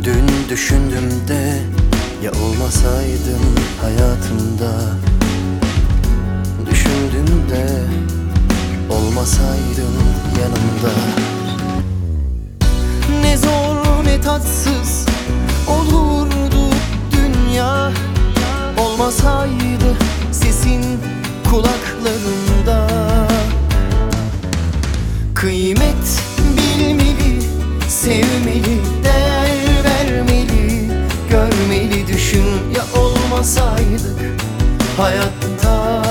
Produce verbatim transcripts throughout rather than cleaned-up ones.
Dün düşündüm de ya olmasaydın hayatımda. Düşündüm de olmasaydın yanımda. Ne zor ne tatsız olurdu dünya, olmasaydı sesin kulaklarımda. Kıymet bilmeli, sevmeli, değer vermeli, görmeli, düşün ya olmasaydık hayatta.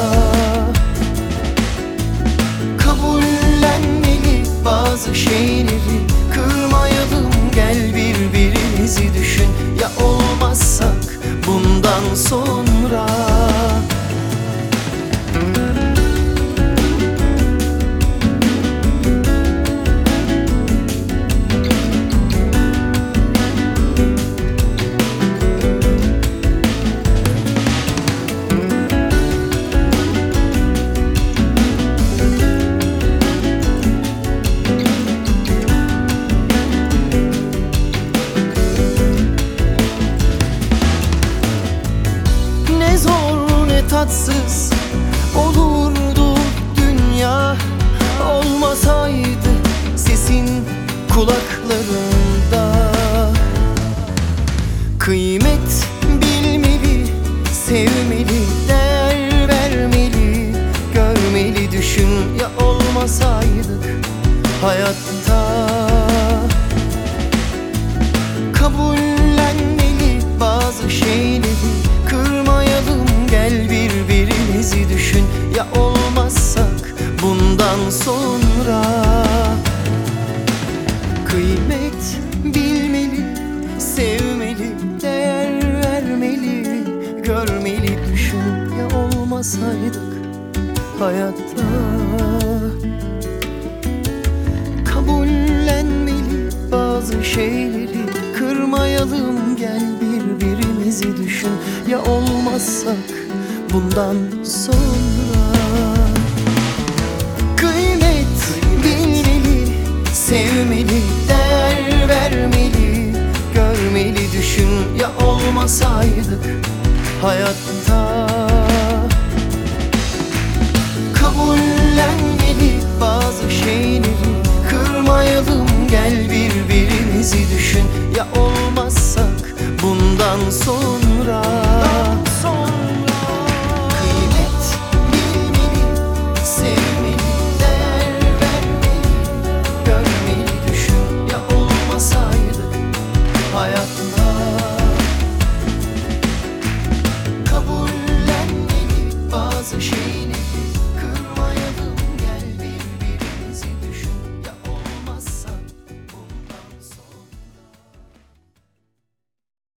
Kabullenmeli bazı şeyleri, kırmayalım, gel birbirimizi düşün ya olmazsak bundan sonra. Tatsız olurdu dünya, olmasaydı sesin kulaklarında. Kıymet bilmeli, sevmeli, değer vermeli, görmeli, düşün ya olmasaydık hayatta. Kabullenmeli bazı şeyleri, kırmayalım, gel birbirimizi düşün ya olmazsak bundan sonra. Kıymet bilmeli, sevmeli, değer vermeli, görmeli, düşün ya olmasaydık hayatta. Kabullenmeli bazı şeyleri, kırmayalım, gel birbirimizi düşün ya olmazsak bundan sonra. Kıymet bilmeli, sevmeli, değer vermeli, görmeli, düşün ya olmasaydık hayatta. Kabullenmeli bazı şeyleri, kırmayalım, gel birbirimizi düşün ya olmazsak bundan sonra. Hayatım